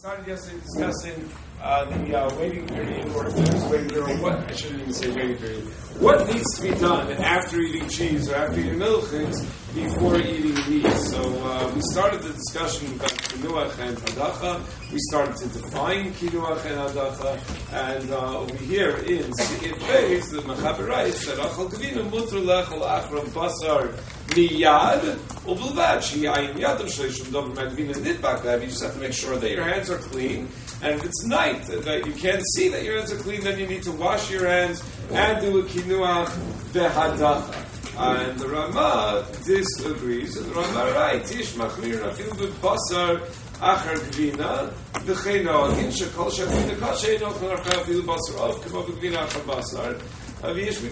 started yesterday discussing the waiting period, or if there's a waiting period, or what, I shouldn't even say waiting period. What needs to be done after eating cheese or after eating milchins before eating meat? So we started the discussion about kinuach and hadacha. We started to define kinuach and hadacha. And over here in Seif Beis, the Mechaber writes that achal kavina mutter lechol achram basar miyad ubelvad sheyayin yadav shleishum davar magvina nidbak lev. You just have to make sure that your hands are clean. And if it's night, that you can't see that your hands are clean, then you need to wash your hands and do a kinuach behadacha. And the Rama disagrees. And the Rama writes, Tish machmir afil b'basar achar gvina v'cheino agin shekol shekvina kashe eno kol archa afil basar of kamo b'gvina achar basar. So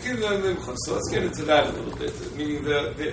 let's get into that a little bit. Meaning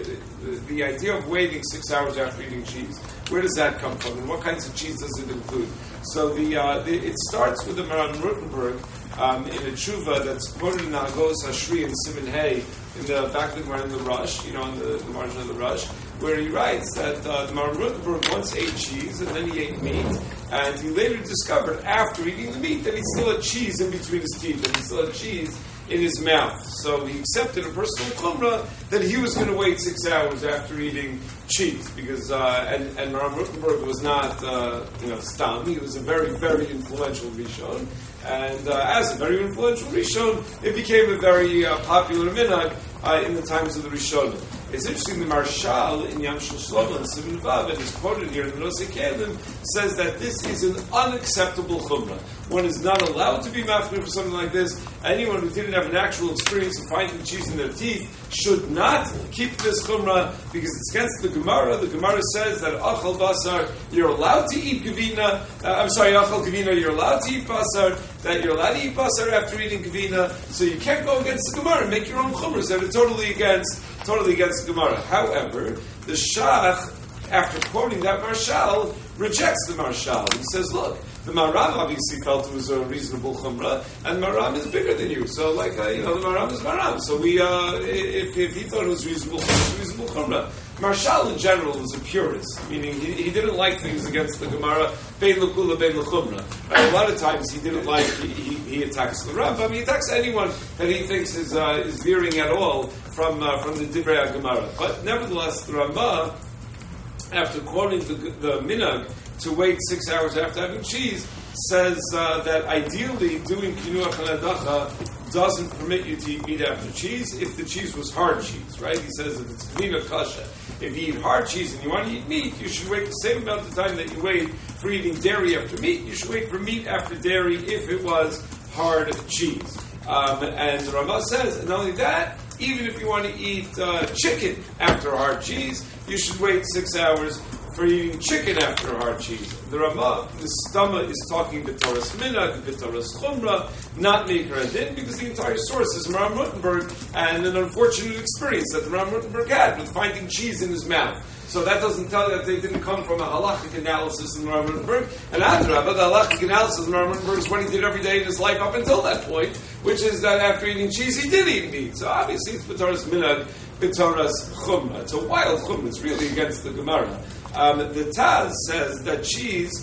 the idea of waiting 6 hours after eating cheese. Where does that come from, and what kinds of cheese does it include? So it starts with the Maran Rutenberg in a tshuva that's quoted in the Hagos Hashri and Siman Hay in the back of the Gemara in the Rush, on the margin of the Rush, where he writes that the Maran Rutenberg once ate cheese and then he ate meat, and he later discovered after eating the meat that he still had cheese in between his teeth, and he still had cheese in his mouth. So he accepted a personal chumrah that he was going to wait 6 hours after eating cheese, because and Maran Rutenberg was not stam. He was a very, very influential Rishon, and as a very influential Rishon, it became a very popular minhag in the times of the Rishonim. It's interesting, the Marshal in Yam Shel Shlomo and Siman Vav, and is quoted here in the Nosei Kelim, says that this is an unacceptable chumrah. One is not allowed to be mafnir for something like this. Anyone who didn't have an actual experience of finding cheese in their teeth should not keep this chumrah, because it's against the Gemara. The Gemara says that achal basar, you're allowed to eat gavina. Achal gavina, you're allowed to eat basar. That you're allowed to eat basar after eating gavina. So you can't go against the Gemara and make your own chumras that are totally against the Gemara. However, the Shach, after quoting that Marshal, rejects the Marshal. He says, look, the Maram obviously felt it was a reasonable chumrah, and Maram is bigger than you. So, the Maram is Maram. So if he thought it was reasonable chumrah. Marshal in general was a purist, meaning he didn't like things against the Gemara, bein l'kula, bein l'chumrah. A lot of times he didn't like, he attacks the Rambam, he attacks anyone that he thinks is veering at all from the Divrei Gemara. But nevertheless, the Rambam, after quoting the minhag to wait 6 hours after having cheese, says that ideally doing kinuach and hadacha doesn't permit you to eat meat after cheese if the cheese was hard cheese, right? He says if it's gvina kasha, if you eat hard cheese and you want to eat meat, you should wait the same amount of time that you wait for eating dairy after meat. You should wait for meat after dairy if it was hard cheese. And the Rama says, and not only that, even if you want to eat chicken after hard cheese, you should wait 6 hours for eating chicken after hard cheese. The Rama, the Stama, is talking b'toras minhag, b'toras chumrah, not Meikar Adin, because the entire source is Maran Rutenberg and an unfortunate experience that the Maran Rutenberg had with finding cheese in his mouth. So that doesn't tell you that they didn't come from a halachic analysis in Maran Rutenberg. And Adrabah, the halachic analysis in Maran Rutenberg is what he did every day in his life up until that point, which is that after eating cheese, he did eat meat. So obviously it's b'toras minhag, b'toras chumrah. It's a wild chumrah. It's really against the Gemara. The Taz says that cheese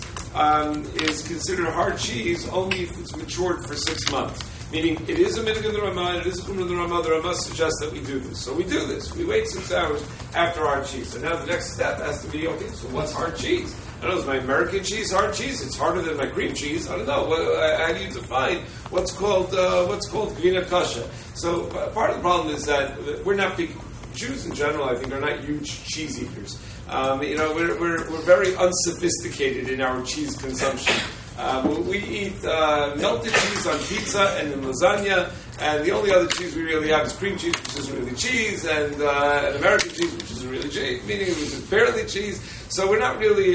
is considered hard cheese only if it's matured for 6 months. Meaning, it is a minhag of the Rama, it is a chumrah of the Rama. The Rama suggests that we do this. So we do this. We wait 6 hours after hard cheese. So now the next step has to be, okay, so what's hard cheese? I don't know, is my American cheese hard cheese? It's harder than my cream cheese. I don't know. How do you define what's called gvina kasha? So part of the problem is that we're not big Jews in general. I think are not huge cheese eaters. We're very unsophisticated in our cheese consumption. We eat melted cheese on pizza and in lasagna, and the only other cheese we really have is cream cheese, which isn't really cheese, and American cheese, which isn't really cheese, meaning it was barely cheese. So we're not really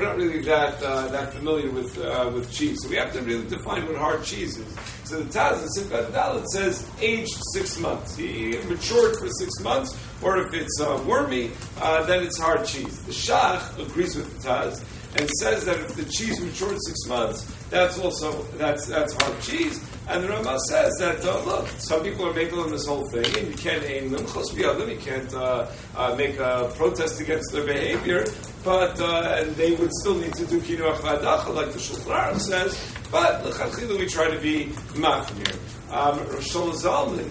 that familiar with cheese. So we have to really define what hard cheese is. So the Taz in Simchat Dalet says aged 6 months. He matured for 6 months, or if it's wormy, then it's hard cheese. The Shach agrees with the Taz and says that if the cheese matured 6 months, that's hard cheese. And the Rama says that look, some people are making this whole thing, and you can't aim them, you can't make a protest against their behavior. but and they would still need to do kinuach v'adacha, like the Shulchan Aruch says. But l'chadchila we try to be machmir. Rosh Zalman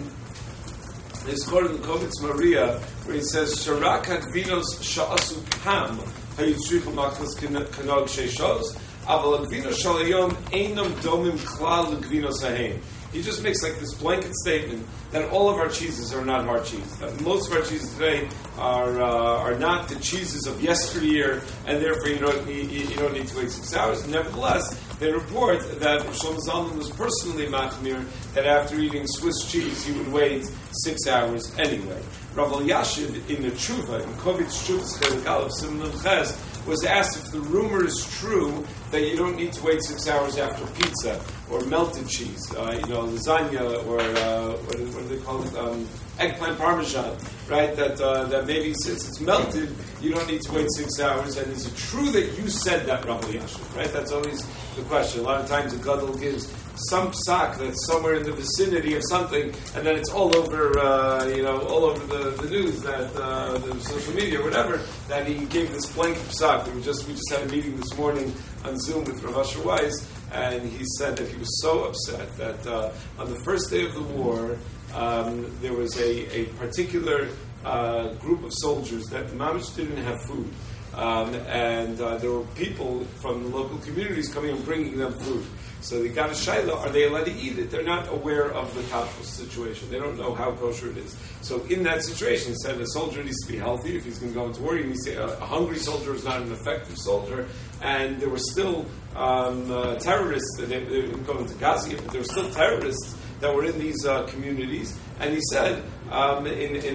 is quoted in the Kovitz Maria, where he says, "Sharak hadvinos sha'asu pam hayutzrichu machlas kanog sheishos, aval hadvinos shalayom einam domim klal l'gvinos hahem." He just makes like this blanket statement that all of our cheeses are not hard cheese. That most of our cheeses today are not the cheeses of yesteryear, and therefore you don't need to wait 6 hours. Nevertheless, they report that Shlomo Zalman was personally machmir that after eating Swiss cheese he would wait 6 hours anyway. Rav Elyashiv in the Tshuva, in Kovitz Tshuva's Chelik Aleph Siman Ches, was asked if the rumor is true that you don't need to wait 6 hours after pizza or melted cheese, lasagna, or what do they call it, eggplant parmesan, right? That maybe since it's melted, you don't need to wait 6 hours. And is it true that you said that, Rav Elyashiv? Right? That's always the question. A lot of times, a gadol gives some psak that's somewhere in the vicinity of something, and then it's all over, all over the news, that the social media, or whatever, that he gave this blanket psak. We just had a meeting this morning on Zoom with Rav Asher Weiss, and he said that he was so upset that on the first day of the war, there was a particular group of soldiers that mamish didn't have food. And there were people from the local communities coming and bringing them food. So they got a shaila, are they allowed to eat it? They're not aware of the kashrus situation. They don't know how kosher it is. So in that situation, he said a soldier needs to be healthy. If he's going to go into war, he needs to, a hungry soldier is not an effective soldier. And there were still terrorists, they didn't go into Gaza, but there were still terrorists that were in these communities. And he said, and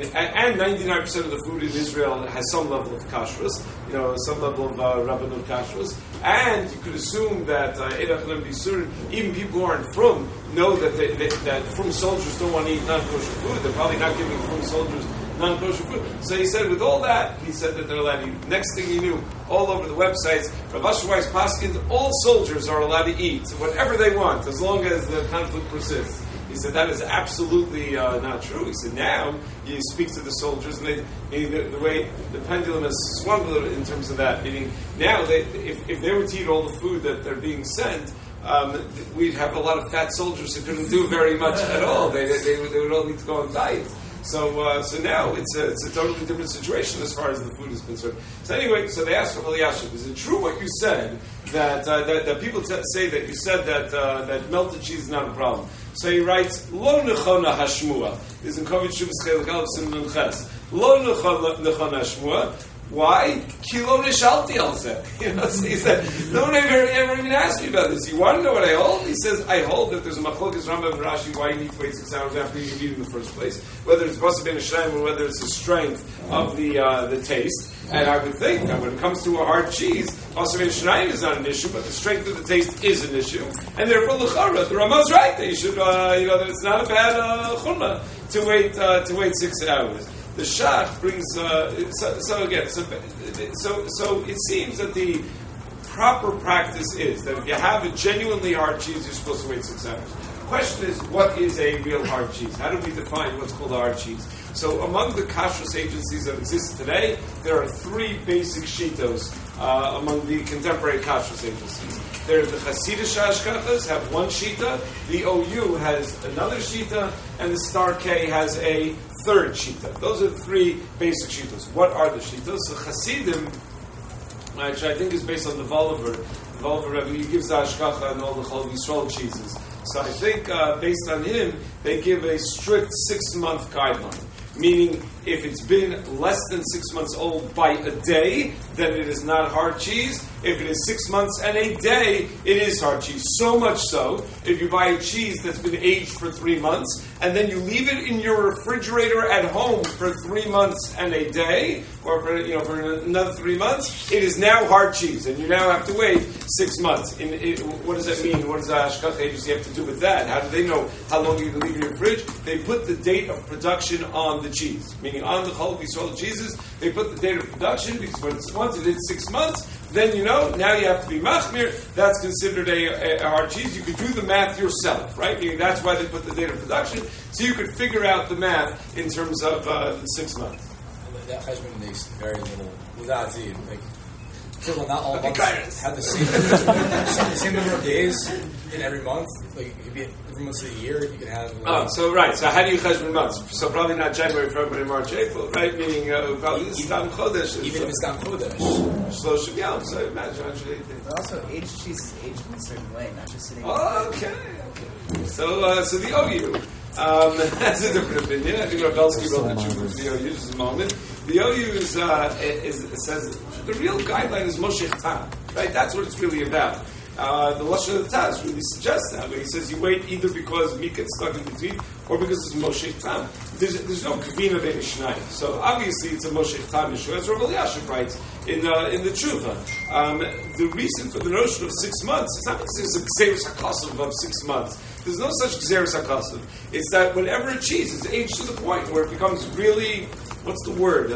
99% of the food in Israel has some level of kashrus, some level of rabbanut kashrus, and you could assume that even people who aren't from know that from soldiers don't want to eat non-kosher food. They're probably not giving from soldiers non-kosher food. So he said, with all that, he said that they're allowed to eat. Next thing he knew, all over the websites, Rav Asher Weiss paskins, all soldiers are allowed to eat whatever they want, as long as the conflict persists. He said that is absolutely not true. He said now you speak to the soldiers, and the way the pendulum has swung a little in terms of that. Meaning now, if they were to eat all the food that they're being sent, we'd have a lot of fat soldiers who couldn't do very much at all. They would all need to go on diet. So now it's a totally different situation as far as the food is concerned. So anyway, so they asked Rav Elyashiv, is it true what you said that people say that you said that melted cheese is not a problem? So he writes, Lo nechona hashmua. This is in Kovitz Shuvas Chelik Aleph Siman Ches. Lo nechona hashmua. Why? Ki lo nishalti al zeh. So he said, no one ever even asked me about this. You want to know what I hold? He says, I hold that there's a machlokas Rambam and Rashi why you need to wait 6 hours after you eat in the first place. Whether it's supposed to be a shayim or whether it's the strength of the taste. And I would think that when it comes to a hard cheese, also Shnayim is not an issue, but the strength of the taste is an issue. And therefore, l'chara, the Ramah's right that you should, that it's not a bad chumrah to wait 6 hours. The Shach brings so it seems that the proper practice is that if you have a genuinely hard cheese, you're supposed to wait 6 hours. The question is, what is a real hard cheese? How do we define what's called a hard cheese? So among the kashrus agencies that exist today, there are three basic shitos among the contemporary kashrus agencies. There are the Hasidic Hashkachas have one shita, the OU has another shita, and the Star K has a third shita. Those are the three basic shitas. What are the shitas? So Hasidim, which I think is based on the Voliver. The Voliver Rebbe, he gives the Hashkacha and all the Chol Yisrael cheeses. So I think based on him, they give a strict 6-month guideline. Meaning, if it's been less than 6 months old by a day, then it is not hard cheese. If it is 6 months and a day, it is hard cheese. So much so, if you buy a cheese that's been aged for 3 months, and then you leave it in your refrigerator at home for 3 months and a day, or for another 3 months, it is now hard cheese, and you now have to wait 6 months. What does that mean? What does the Hashkacha agency have to do with that? How do they know how long you can leave in your fridge? They put the date of production on the cheese, meaning on the Chol Yisrael cheeses, they put the date of production, because once it is 6 months, then now you have to be machmir. That's considered a hard cheese. You could do the math yourself, right? Meaning that's why they put the date of production, so you could figure out the math in terms of 6 months. That cheshbon makes very little without ziyim. Still, not all months have the same number of days in every month. Like every month of the year, you can have. So how do you cheshbon months? So probably not January, February, March, April, right? Meaning probably Stam Chodesh. Even if it's Stam Chodesh. Shloshim Yom. So imagine. But also, aged cheese is aged in a certain way, not just sitting. Okay. So the OU. That's a different opinion. I think Rav Belsky wrote the truth of the OU just a moment. The OU says the real guideline is Moshe Tam, right? That's what it's really about. The Lashon of the Taz really suggests that, but he says you wait either because meat gets stuck in between or because it's Moshe Tam. There's no Kavina Ben Shnai. So obviously it's a Moshe Tam issue, as Rav Elyashiv writes in the Tshuva. The reason for the notion of 6 months, it's not because there's a Gzeirus HaKasav of 6 months. There's no such Gzeirus HaKasav. It's that whenever a cheese is aged to the point where it becomes really, what's the word?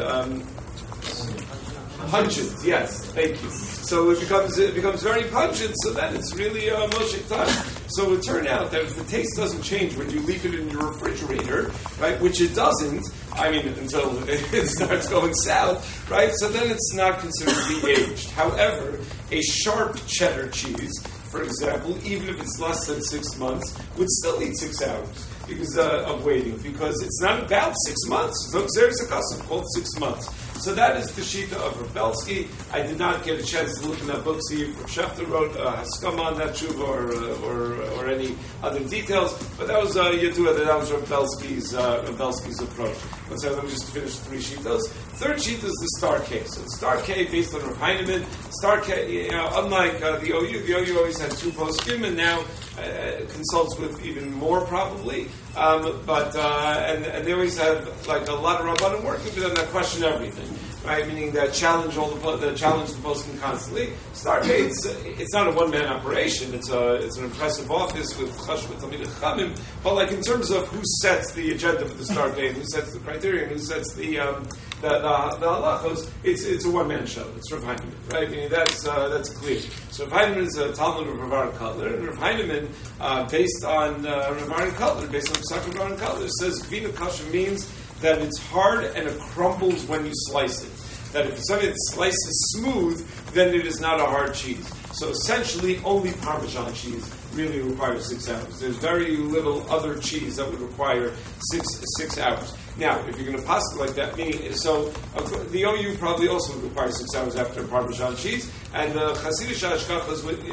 Pungent, yes, thank you. So it becomes very pungent, so then it's really Moshe Tam. So it would turn out that if the taste doesn't change when you leave it in your refrigerator, right, which it doesn't, until it starts going south, right, so then it's not considered to be aged. However, a sharp cheddar cheese, for example, even if it's less than 6 months, would still need 6 hours because of waiting, because it's not about 6 months. It's no Gzeirus HaKasav called 6 months. So that is the Shita of Rav Belsky. I did not get a chance to look in that book, see if Rav Shefter wrote Haskama on that tshuva or any other details, but that was Yadua, that was Rav Belsky's approach. So let me just finish 3 Shitas. Third Shita is the Star K. So the Star K based on Rav Heinemann. Star K, unlike the OU always had 2 poskim, and now consults with even more probably. And they always have like a lot of rabbanim working for them that question everything, right? Meaning that challenge the poskim constantly. Stargate, it's not a one-man operation. It's an impressive office with Chashva Talmidei Chachamim. But like in terms of who sets the agenda for the Stargate, who sets the criteria, who sets the halachos, it's a one-man show. It's Rav Heinemann, right? I mean, that's clear. So Rav Heinemann is a Talmud of Rav Aaron Kotler, and Rav Heinemann, based on Rav Aaron Kotler, based on Pesach of Rav Aaron Kotler, says Gvina Kasha means that it's hard and it crumbles when you slice it. That if something that slices smooth, then it is not a hard cheese. So essentially, only Parmesan cheese really requires 6 hours. There's very little other cheese that would require 6 hours. Now, if you're going to pass it like that, meaning, so the OU probably also would require 6 hours after Parmesan cheese, and the Hasidic Hashkachas would.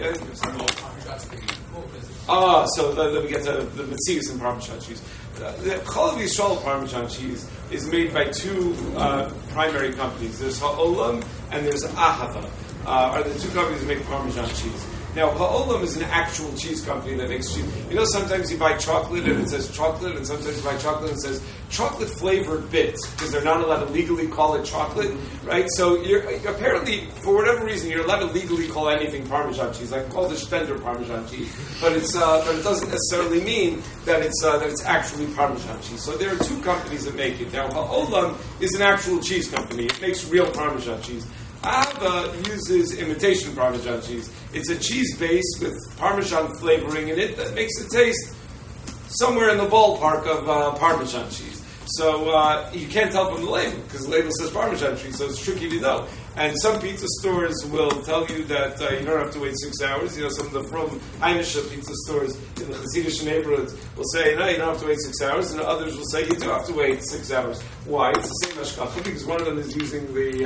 So let me get to the Metzius and Parmesan cheese. The Chol Yisrael Parmesan cheese is made by 2 primary companies. There's Ha'olam and there's Ahava. Are the 2 companies that make Parmesan cheese. Now, Ha'olam is an actual cheese company that makes cheese. You know, sometimes you buy chocolate and it says chocolate, and sometimes you buy chocolate and it says chocolate flavored bits, because they're not allowed to legally call it chocolate, right? So you're apparently, for whatever reason, you're allowed to legally call anything Parmesan cheese, like call the Spender Parmesan cheese, but it doesn't necessarily mean that it's actually Parmesan cheese. So there are 2 companies that make it. Now, Ha'olam is an actual cheese company. It makes real Parmesan cheese. Ava uses imitation Parmesan cheese. It's a cheese base with Parmesan flavoring in it that makes it taste somewhere in the ballpark of Parmesan cheese. So you can't tell from the label, because the label says Parmesan cheese, so it's tricky to know. And some pizza stores will tell you that you don't have to wait 6 hours. You know, some of the from Heimische pizza stores in the Hasidic neighborhoods will say, no, you don't have to wait 6 hours. And others will say, you do have to wait 6 hours. Why? It's the same hashkacha, because one of them is using the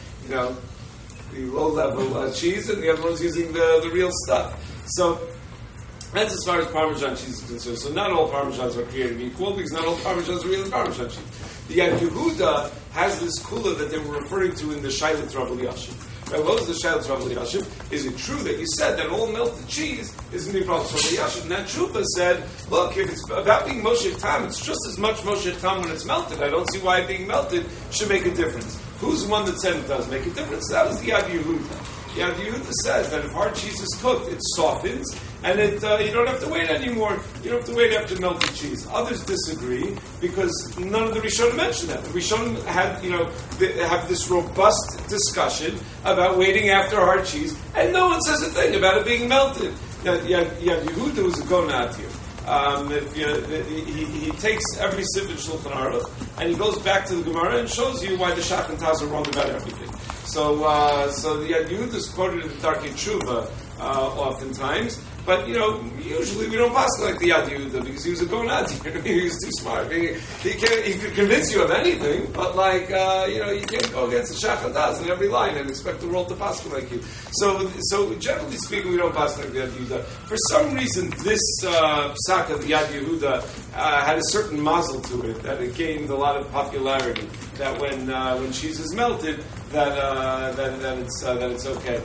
low-level cheese, and the other one's using the real stuff. So that's as far as Parmesan cheese is concerned. So not all Parmesans are created equal, because not all Parmesans are really Parmesan cheese. The Yad Yehuda has this kula that they were referring to in the Shailat Rav Elyashiv. Right, what was the Shailat Rav Elyashiv? Is it true that you said that all melted cheese is going to be Rav Elyashiv? And that Tshuva said, look, if it's about being Moshe Tam, it's just as much Moshe Tam when it's melted. I don't see why being melted should make a difference. Who's the one that said it does make a difference? That was the Yad Yehuda. Yad Yehuda says that if hard cheese is cooked, it softens, and you don't have to wait anymore. You don't have to wait after melted cheese. Others disagree because none of the Rishonim mentioned that. The Rishonim have this robust discussion about waiting after hard cheese, and no one says a thing about it being melted. Now, Yad Yehuda was a gonad here. He takes every sif in Shulchan Aruch and he goes back to the Gemara and shows you why the Shach and Taz are wrong about everything. So the Yad Yehuda is quoted in the Darkei Tshuva oftentimes. But, usually we don't pass like the Yad Yehuda because he was a Gonadi. He was too smart. He could convince you of anything, but you can't go against the Shach Hadas in every line and expect the world to pass like you. So generally speaking, we don't pass like the Yad Yehuda. For some reason, this psak of the Yad Yehuda had a certain mazel to it, that it gained a lot of popularity. That when cheese is melted, that it's okay.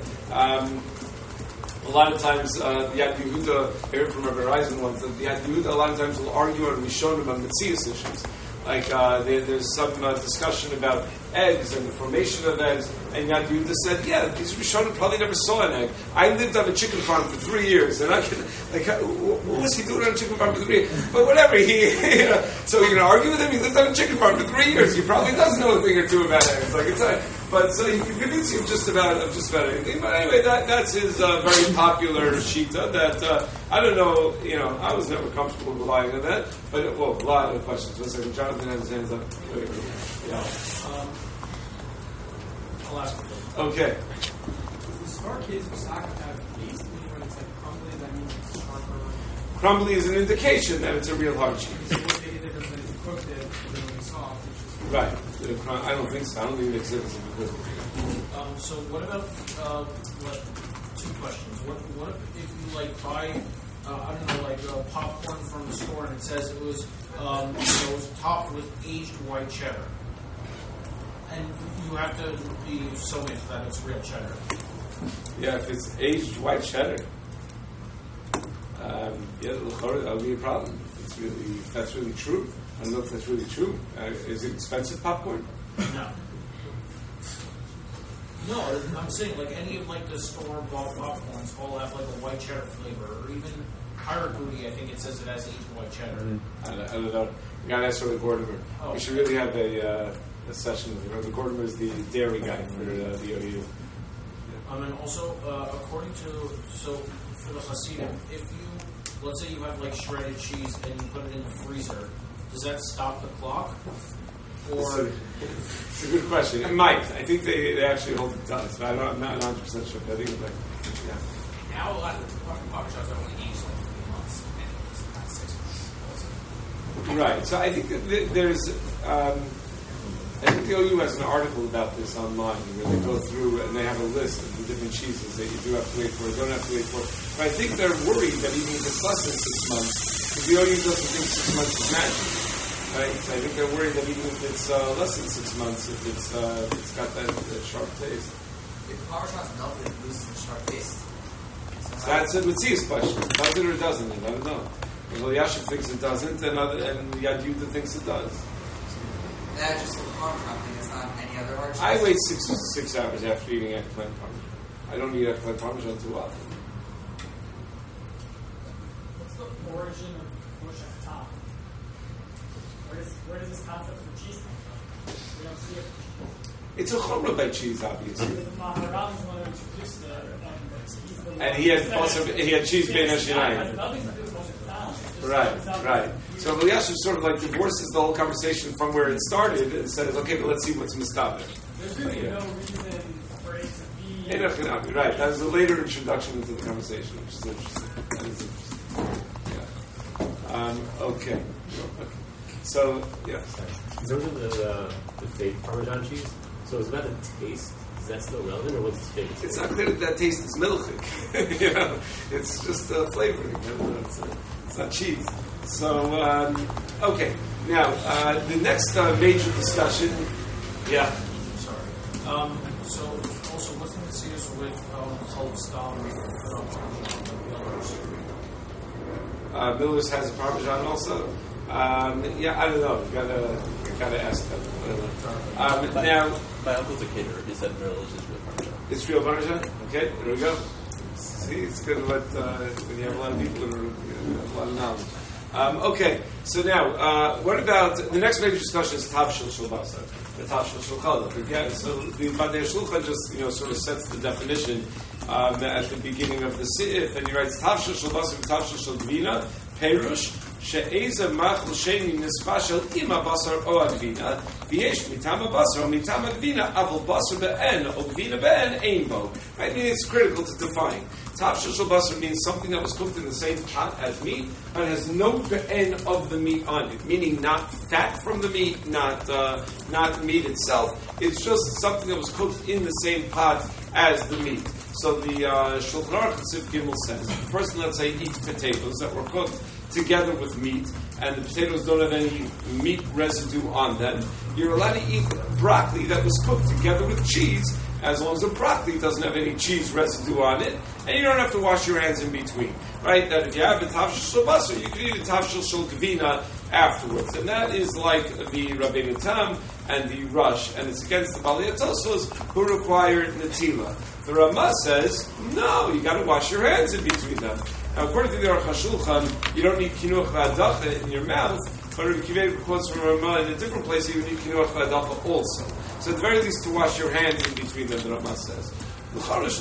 A lot of times, the Yad Yehuda, I heard from Rabbi Reisen once, that the Yad Yehuda a lot of times will argue on Rishonim on Metzias issues. Like, there's some discussion about eggs and the formation of eggs, and Yad Yehuda said, yeah, these Rishonim probably never saw an egg. I lived on a chicken farm for 3 years, and I can, what was he doing on a chicken farm for 3 years? But whatever, so you're going to argue with him? He lived on a chicken farm for 3 years. He probably does know a thing or two about eggs. But so he can convince you of just about anything. But anyway, that's his very popular shita. That I don't know. I was never comfortable relying on that. But a lot of questions. 1 second, Jonathan has his hands up. Yeah. I'll ask you. Okay. Does the star case of soccer have yeast? When it's like crumbly, that means it's sharper. Crumbly is an indication that it's a real hard cheese. So what they did is when you cooked it, it's really soft. Right. I don't think so. I don't think it exhibits it because. So what about two questions? What if you buy popcorn from the store and it says it was topped with aged white cheddar, and you have to be so into that it's real cheddar. Yeah, if it's aged white cheddar, that'll be a problem. If that's really true. I don't know if that's really true. Is it expensive popcorn? No. No, I'm saying any of the store-bought popcorns all have a white cheddar flavor, or even Haraguti, I think it says it has aged white cheddar. I don't know. You got to ask the Gordimer. Oh. We should really have a session with him. The Gordimer is the dairy guy for the OU. And also, according to for the Hasidim, if you let's say you have shredded cheese and you put it in the freezer, does that stop the clock? Or it's a good question. It might. I think they actually hold it does, but I'm not 100% sure. But I think Now a lot of the coffee shops are only aged 3 months, and it's not 6 months. Also. Right. So I think that there's. I think the OU has an article about this online where they go through and they have a list of the different cheeses that you do have to wait for, don't have to wait for. But I think they're worried that even if it's less than 6 months, because the OU doesn't think 6 months is magic. Right? So I think they're worried that even if it's less than 6 months, if it's got that sharp taste. If the Parmesan's melted, it loses the sharp taste. So that's a Metzias question. Does it or doesn't it? I don't know. Well, Yashiv thinks it doesn't, and Yad Yehuda thinks it does. That's just the Parmesan thing. It's not any other hard cheese. I wait 6 hours after eating eggplant parmesan. I don't eat eggplant parmesan too often. What's the origin of Rosh Hashanah? Where does this concept for cheese come from? We don't see it. It's a chumrah by cheese, obviously. The Maharal is the one who introduced the cheese. And he had cheese bein hashinayim. It has nothing to do with Rosh Hashanah. Right. So Eliashib sort of divorces the whole conversation from where it started and says, okay, but let's see what's mistaber. There's really no reason for it to be. Right. That was a later introduction into the conversation, which is interesting. That is interesting. Okay. So, yeah. In terms of the fake Parmesan cheese, so it's about the taste. Is that still relevant, or what's fake? It's not clear that taste is milchik. It's just flavoring. It's not cheese. So, okay. Now, the next major discussion. Yeah. Sorry. So, also, what's the Metzias with Cholestam Miller's has a Parmesan also. I don't know. You gotta ask them. Now, my uncle's a caterer. He said Miller's is real Parmesan. It's real Parmesan. Okay, there we go. See, it's good when you have a lot of people who have a lot of knowledge. Okay, so now, what about the next major discussion is Tavshil Shel Basar, the Tavshil Shel Challah. Yeah, so the Badei Shulchan just sort of sets the definition at the beginning of the Seif, and he writes Tavshil Shel Basar, Tavshil Shel Gvina, Perush she'eza machal sheni nispashel ima basar o agvina, v'yesh mitam basar o mitam agvina, aval basar be'en o gvina be'en ein bo. Right? I mean, it's critical to define. Tafshil shel basar means something that was cooked in the same pot as meat, but has no be'en of the meat on it, meaning not fat from the meat, not meat itself. It's just something that was cooked in the same pot as the meat. So the Shulchan Aruch Sif Gimel says, the person, let's say, eats potatoes that were cooked together with meat, and the potatoes don't have any meat residue on them, you're allowed to eat broccoli that was cooked together with cheese, as long as the broccoli doesn't have any cheese residue on it, and you don't have to wash your hands in between. Right? That if you have a tafshil shel basar, you can eat a tafshil shel gvina afterwards. And that is like the Rabbeinu Tam and the Rush, and it's against the Balei Tosos who require netila. The Ramah says, no, you got to wash your hands in between them. Now, according to the Aruch HaShulchan, you don't need kinuach v'adacha in your mouth, but Rabbi Kiveir quotes from Ramah in a different place, you need kinuach v'adacha also. So at the very least, to wash your hands in between them, the Ramah says. Because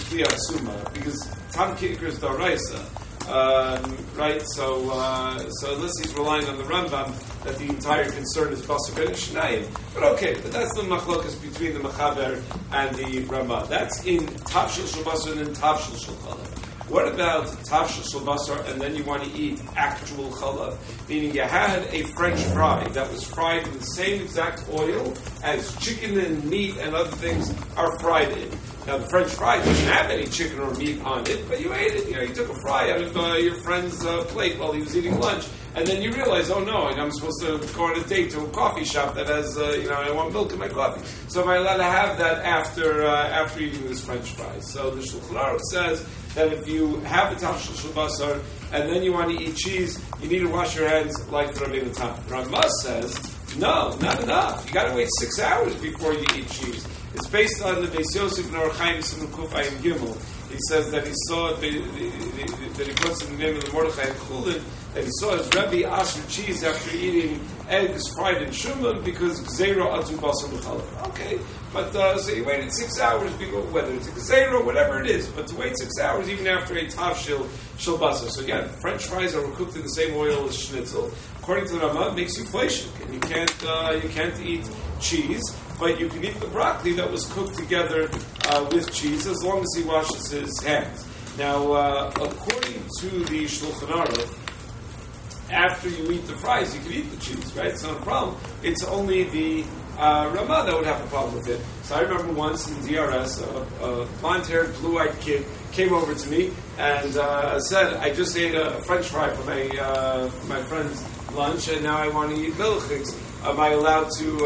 Tam Kikr is Daraisa, right? So unless he's relying on the Rambam, that the entire concern is Basar Ben Shnayim. But okay, but that's the machlokas between the Mechaber and the Ramah. That's in Tafshil Shel Basar and in Tafshil Shel Chalav. What about Tafshil Shel Basar and then you want to eat actual Chalav? Meaning you had a French fry that was fried in the same exact oil as chicken and meat and other things are fried in. Now, the French fry doesn't have any chicken or meat on it, but you ate it. You know, you took a fry out of your friend's plate while he was eating lunch, and then you realize, oh no, I'm supposed to go on a date to a coffee shop that has, I want milk in my coffee. So am I allowed to have that after eating this French fry? So the Shulchan Aruch says that if you have a tafshil shel basar and then you want to eat cheese, you need to wash your hands like the Rabbeinu Tam. Ramah says, no, not enough. You got to wait 6 hours before you eat cheese. It's based on the Beis Yosef and Orach Chaim Simon Kuf Ayin Gimel. He says that he saw that he puts in the name of the Mordechai and Chulin that he saw his Rebbe asher cheese after eating eggs fried in shuman because gzeira atu basar b'chalav. Okay, but so he waited 6 hours, whether it's a gzeira, whatever it is, but to wait 6 hours even after a tafshil shel basar. So again, French fries are cooked in the same oil as schnitzel. According to the Ramah, it makes you fleshik, and you can't eat cheese. But you can eat the broccoli that was cooked together with cheese as long as he washes his hands. Now, according to the Shulchan Aruch, after you eat the fries, you can eat the cheese, right? It's not a problem. It's only the Ramah that would have a problem with it. So I remember once in DRS, a blonde-haired, blue-eyed kid came over to me and said, I just ate a French fry for my friend's lunch, and now I want to eat milchiks. Am I allowed to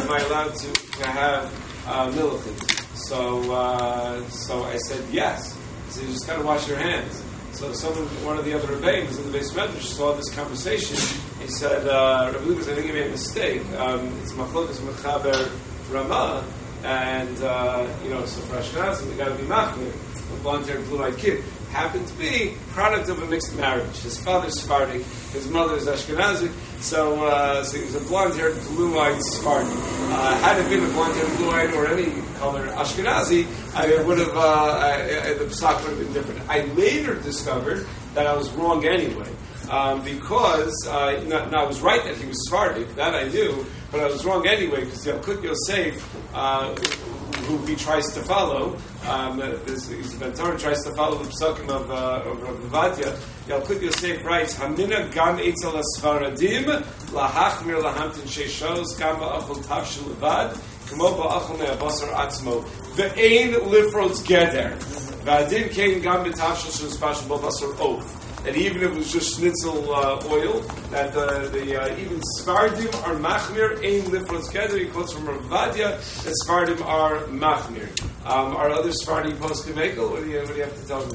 have milchiks? So I said yes. So you just got to wash your hands. So one of the other rebbeim in the Beis Medrash saw this conversation. He said, Rabbi Lucas, I think you made a mistake. It's machlokas mechaber Ramah, and so for Ashkenazim we got to be machmir. A blonde-haired, blue-eyed kid happened to be product of a mixed marriage. His father's Sephardic, his mother is Ashkenazi. So he was a blonde-haired, blue-eyed Sephardi. Had it been a blonde-haired, blue-eyed, or any color Ashkenazi, the psak would have been different. I later discovered that I was wrong anyway, because I was right that he was Sephardic, that I knew, but I was wrong anyway, because Yalkut Yosef, who he tries to follow, Ben Torah tries to follow the psakim of Vadia. Yalkut Yosef writes, Hamina gam etzel asfaradim lahachmir lahamtin sheishos gam ba'achol tavshil levad kamo ba'achol me'abasar atzmo ve'ein lifros geder v'adin kein gam b'tavshil shespashel ba'basar oaf. And even if it was just schnitzel oil, that even Sfardim are machmir, ein lifros geder. He quotes from Ravadia that Sfardim are machmir. Are other Sfardim post-Kemekel? What do you have to tell me?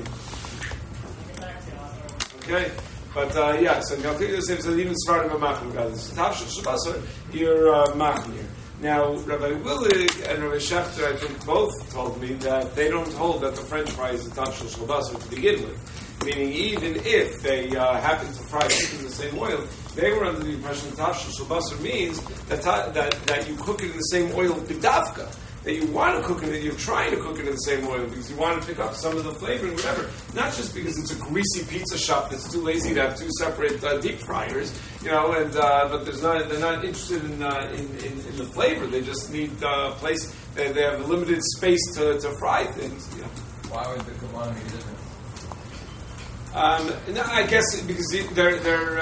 Okay, but so Galkut Yosef said even Sfardim are machmir. Guys, Tavshil shel basar, you're machmir. Now, Rabbi Willig and Rabbi Schechter, I think, both told me that they don't hold that the French fry is a tafshil shel basar to begin with. Meaning, even if they happen to fry chicken in the same oil, they were under the impression that tafshil shel basar means that you cook it in the same oil b'davka. that you want to cook it, you're trying to cook it in the same oil because you want to pick up some of the flavor and whatever. Not just because it's a greasy pizza shop that's too lazy to have two separate deep fryers, and but they're not interested in the flavor. They just need a place. They have a limited space to fry things. Why would the kavanah be different? No, I guess because they're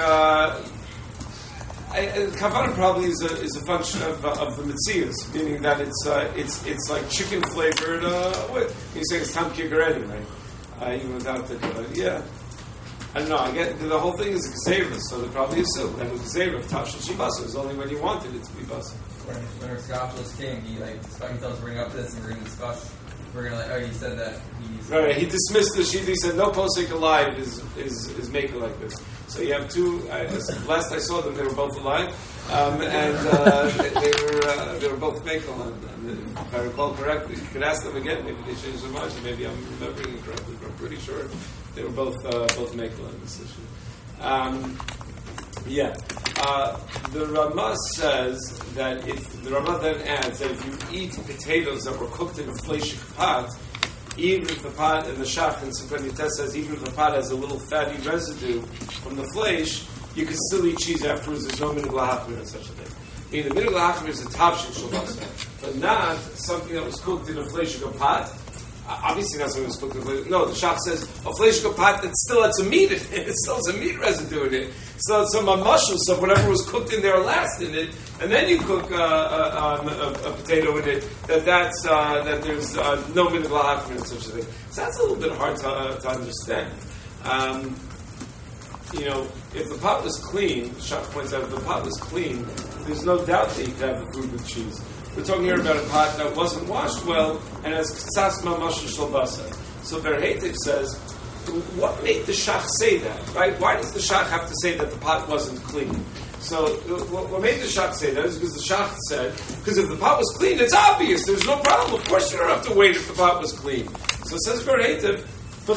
kavanah probably is a function of the metzias, meaning that it's like chicken flavored. You say it's tam already, right? Even without the I don't know. I get the whole thing is a gzeira, so they probably assume that a gzeira of tafshel shibasa is only when you wanted it to be basa. When our scotchless king, he tells us bring up this and we're going to discuss. We're going to he said that he's right. He dismissed the shita. He said no posek alive is making like this. So you have two. Last I saw them, they were both alive, and they were both making. If I recall correctly, you could ask them again. Maybe they changed their minds. Maybe I'm remembering it correctly, but I'm pretty sure they were both making on this issue. The Ramah says that the Ramah then adds that if you eat potatoes that were cooked in a fleshik pot, even if the pot and the shach and Simchon says even if the pot has a little fatty residue from the flesh, you can still eat cheese afterwards. There's no minhag lahachmir and such a thing. Meaning the minhag lahachmir is a tavshik shalbasa, but not something that was cooked in a fleshik pot. Obviously not something that was cooked in a fleshik. No, the shach says a fleshik pot that still has some meat in it. It still has a meat residue in it. So it's some mushels of whatever was cooked in there last in it, and then you cook a potato in it. That there's no minhag lahachmir and such a thing. So that's a little bit hard to understand. If the pot was clean, Shach points out, if the pot was clean, there's no doubt that you could have the food with cheese. We're talking here about a pot that wasn't washed well and has ksas mamash shalbasa. So Berhetiv says, what made the Shach say that? Right? Why does the Shach have to say that the pot wasn't clean? So what made the Shach say that is because the Shach said, because if the pot was clean, it's obvious. There's no problem. Of course you don't have to wait if the pot was clean. So it says Berhetiv, the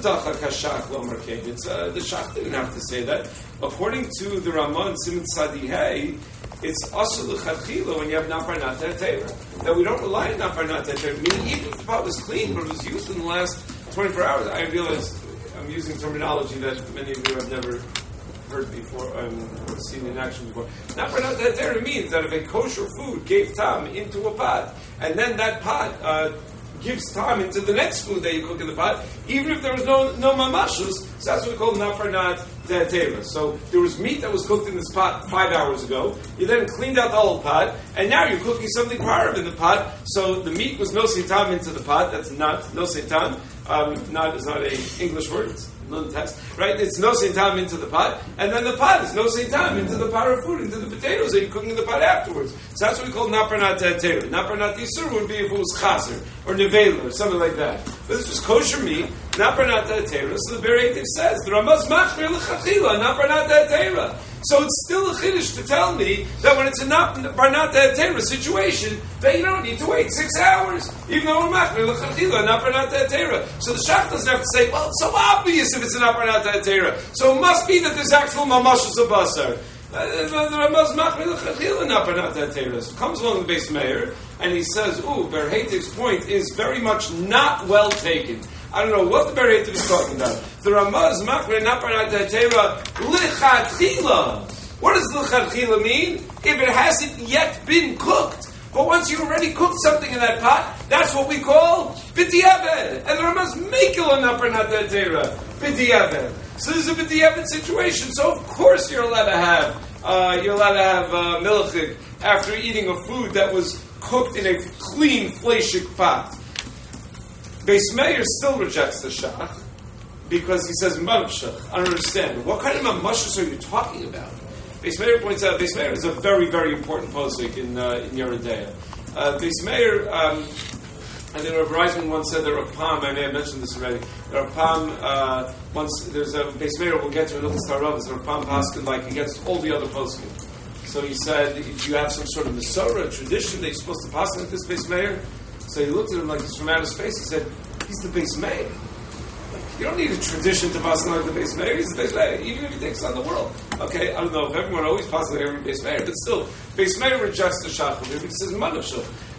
Shach didn't have to say that. According to the Ramah Siman Sadihei, it's also l'chadchila when you have naparnat te'atera. That we don't rely on naparnat te'atera. Meaning even if the pot was clean, but it was used in the last 24 hours, I realize I'm using terminology that many of you have never heard before or seen in action before. Naparnat te'atera means that if a kosher food gave tam into a pot, and then that pot gives time into the next food that you cook in the pot, even if there was no mamashus, so that's what we call naparnat te'atera. So there was meat that was cooked in this pot 5 hours ago, you then cleaned out the whole pot, and now you're cooking something prior in the pot, so the meat was no seitam into the pot, that's not, no seitam, not is not a English word, it's non-test, right? It's no seitam into the pot, and then the pot is no seitam into the pot of food, into the potatoes that you're cooking in the pot afterwards. So that's what we call naparnat te'atera. Naparnat yisur would be if it was chaser, or nevela, or something like that. But this was kosher meat, naparnat te'atera, so the Berhetiv says, the Ramaz machmir l'chachila, naparnat te'atera. So it's still a chiddush to tell me that when it's a naparnat te'atera situation, that you don't need to wait 6 hours, even though we're machmir l'chachila, naparnat te'atera. So the shach doesn't have to say, well, it's so obvious if it's a naparnat te'atera. So it must be that there's actual mamashus of basar. Comes along the base mayor and he says, Berhetiv's point is very much not well taken. I don't know what the Berhetiv is talking about. The Ramaz Machmir Naparnat Te'atera Lichatchila. What does Lichatchila mean? If it hasn't yet been cooked. But once you already cooked something in that pot, that's what we call B'diavad. And the Ramaz Mekila Naparnat Te'atera B'diavad. So this is a B'diavad situation. So of course you're allowed to have milchig after eating a food that was cooked in a clean fleshik pot. Beis Meir still rejects the shach because he says mamshach. I don't understand. What kind of mamashas are you talking about? Beis Meir points out. Beis Meir is a very, very important posuk in Yeridea. Beis Meir, I think Rav Reisman once said that Rav Pam, I may have mentioned this already. Rav Pam once there's a Beis Meir we'll get to in Ilchus Tarav. Rav Pam paskin like against all the other posuk. So he said, "Do you have some sort of Masorah tradition that you're supposed to paskin with this Beis Meir?" So he looked at him like he's from outer space. He said, "He's the Beis Meir. You don't need a tradition to pass like the Beis Meir. He's the Beis Meir, even if he takes on the world." Okay, I don't know if everyone always passes like every Beis Meir, but still, Beis Meir rejects the shach. He says manavshach.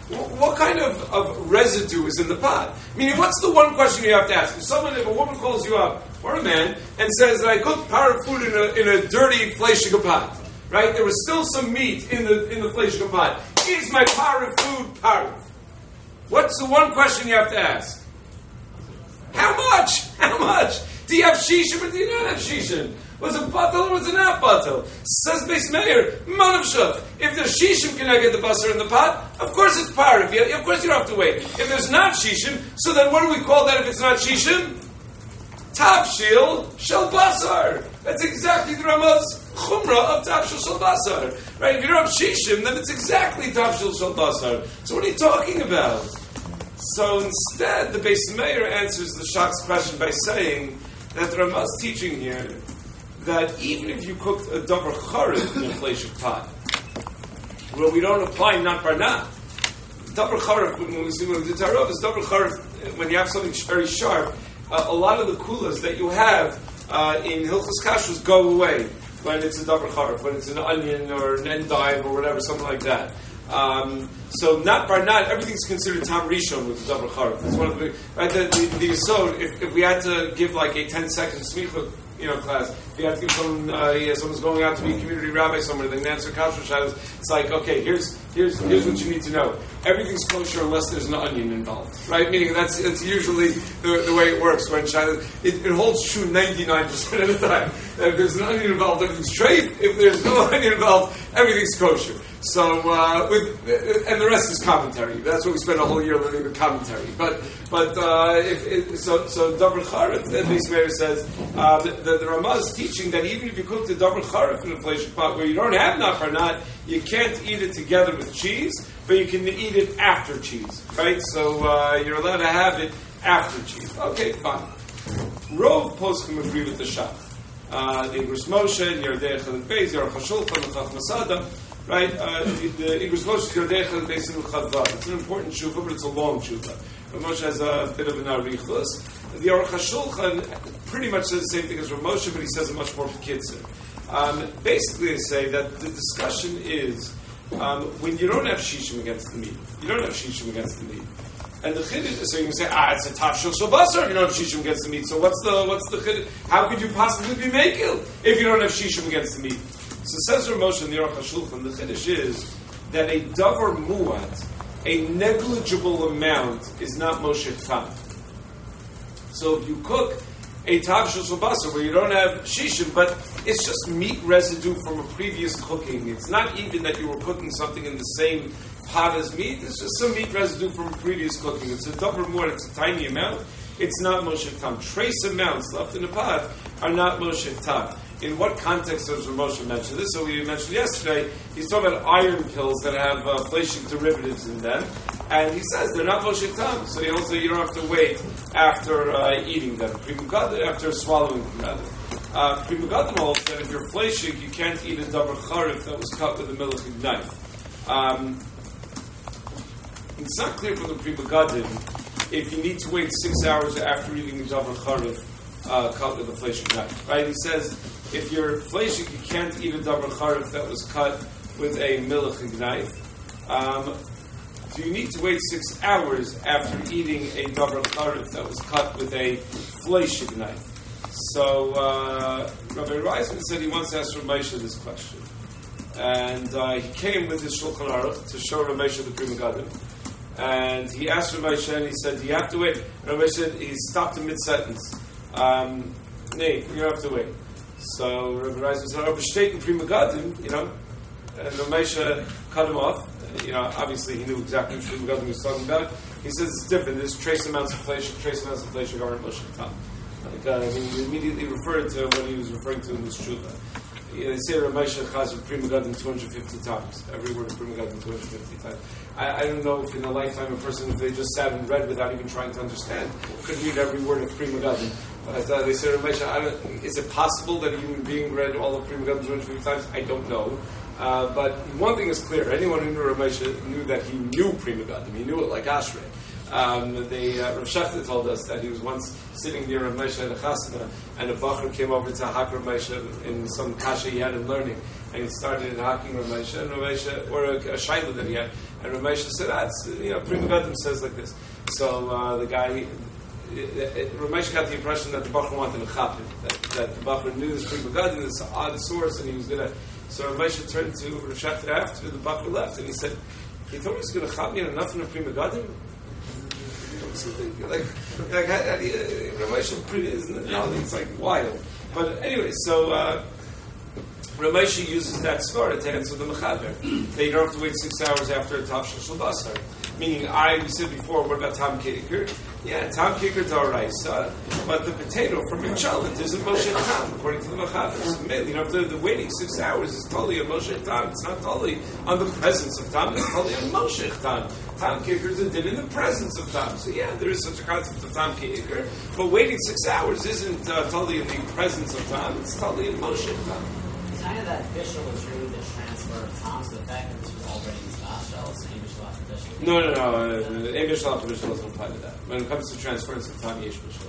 what kind of residue is in the pot? Meaning, what's the one question you have to ask? If a woman calls you up, or a man, and says that I cooked par food in a dirty fleishig pot, right? There was still some meat in the fleishig pot. Is my par food par? What's the one question you have to ask? How much? How much? Do you have shishim or do you not have shishim? Was it batel or was it not batel? Says Beis Meir, manavshach. If there's shishim, can I get the basar in the pot? Of course it's par. Of course you don't have to wait. If there's not shishim, so then what do we call that if it's not shishim? Tavshil shel basar. That's exactly the Ramah's chumrah of tavshil shel basar. Right? If you don't have shishim, then it's exactly tavshil shel basar. So what are you talking about? So instead, the Beis Meir answers the Shach's question by saying that the Ramah's teaching here that even if you cooked a davar charev in a fleishig pot, where we don't apply not bar not, davar charev, when we do tarov, is davar charev, when you have something very sharp, a lot of the kulas that you have in Hilchos Kashrus go away when it's a davar charev, when it's an onion or an endive or whatever, something like that. So not bar not, everything's considered tam rishon with the davar charev. That's one of the right. The yisod. If we had to give like a 10-second smicha, class. If you have to give someone's going out to be a community rabbi somewhere, then answer kasher shadows. It's like, okay, here's what you need to know. Everything's kosher unless there's an onion involved, right? Meaning that's usually the way it works when shadows. It holds true 99% of the time. If there's an onion involved, everything's treif. If there's no onion involved, everything's kosher. So and the rest is commentary. That's what we spend a whole year learning the commentary. But so davar charev, the Beis Meir says the Ramah is teaching that even if you cook the davar charev in a fleishig pot where you don't have nut or not, you can't eat it together with cheese, but you can eat it after cheese, right? So you're allowed to have it after cheese. Okay, fine. Rov poskim agree with the Shach. The Igros Moshe, Yerdei Echad and Beis, Yarach HaShulchan, the Chach Masada. Right, the Igros Moshe Yerdei and Beis Chadvar. It's an important tshuva, but it's a long tshuva. Rav Moshe has a bit of an arichus. The Aruch HaShulchan pretty much says the same thing as Rav Moshe, but he says it much more kitzer. Basically, they say that the discussion is when you don't have shishim against the meat. You don't have shishim against the meat. And the chiddush, so you can say, it's a tafshil shel basar if you don't have shishim against the meat. So what's the chiddush? How could you possibly be makil if you don't have shishim against the meat? So says Rav Moshe in the Aruch HaShulchan, the chiddush is that a davar muat, a negligible amount, is not moshe tam. So if you cook a tavshil shel basar where you don't have shishim, but it's just meat residue from a previous cooking. It's not even that you were cooking something in the same pot as meat. It's just some meat residue from a previous cooking. It's a davar muat. It's a tiny amount. It's not moshe tam. Trace amounts left in the pot are not moshe tam. In what context does Rav Moshe mention this? So we mentioned yesterday, he's talking about iron pills that have fleishig derivatives in them, and he says they're not moshe tam, so you don't have to wait after eating them, after swallowing them rather. Pri Megadim holds that if you're fleishig, you can't eat a davar charev that was cut with a milchig knife. It's not clear from the Pri Megadim if you need to wait 6 hours after eating a davar charev cut with a fleishig knife. Right? He says if you're fleishig, you can't eat a davar charev that was cut with a milchig knife. Do you need to wait 6 hours after eating a davar charev that was cut with a fleishig knife? So Rabbi Reisman said he wants to ask Rav Moshe this question, and he came with his Shulchan Aruch to show Rav Moshe the Pri Megadim, and he asked Rav Moshe, and he said, "Do you have to wait?" Rav Moshe said he stopped in mid-sentence. Nay, you don't have to wait. So Rabbi Reisman said, "Oh, b'shteit in Pri Megadim, and Rav Moshe cut him off. Obviously he knew exactly what Pri Megadim he was talking about. He says it's different. There's trace amounts of fleishig aren't moshe tam. He immediately referred to what he was referring to in this tshuva. They say Rav Moshe Chazer Pri Megadim 250 times. Every word of Pri Megadim 250 times. I don't know if in a lifetime a person, if they just sat and read without even trying to understand, could read every word of Pri Megadim. They say Rav Moshe, is it possible that a human being read all of Pri Megadim 250 times? I don't know. But one thing is clear. Anyone who knew Rav Moshe knew that he knew Pri Megadim. He knew it like Ashrei. Rav Shachta told us that he was once sitting near Rav Moshe at a chasana, and a bacher came over to hak Rav Moshe in some kasha he had in learning, and he started hacking Ramesha, and Ramesha, or a Shaila that he had, and Ramesha said, that's, Pri Megadim says like this. So the guy, Ramesha got the impression that the Bachar wanted to chap him, that the Bachar knew this Pri Megadim, this odd source, and he was going to. So Ramesha turned to Rav Shachter after the Bachar left, and he said, he thought he was going to chap me and enough in a Pri Megadim? Like Ramesha isn't it? It's like wild. But anyway, so Ramesha uses that svara to answer the mechaber. They don't have to wait 6 hours after a tafshil shel basar. Meaning, we said before, what about tam kicker? Yeah, tam kicker d'oraisa, but the potato from your chalent isn't moshe tam, according to the mechaber. So, the waiting 6 hours is totally a moshe tam. It's not totally on the presence of tam. It's totally a moshe tam. Tam kicker is a din in the presence of tam. So yeah, there is such a concept of tam kicker, but waiting 6 hours isn't totally in the presence of tam. It's totally in moshe tam. Is kind of that Bishul was really the transfer of Tom to the fact that this was already in Spashel, so Bishul after Bishul? No. Bishul after Bishul doesn't apply to that. When it comes to transference of Tom, Yesh Bishul.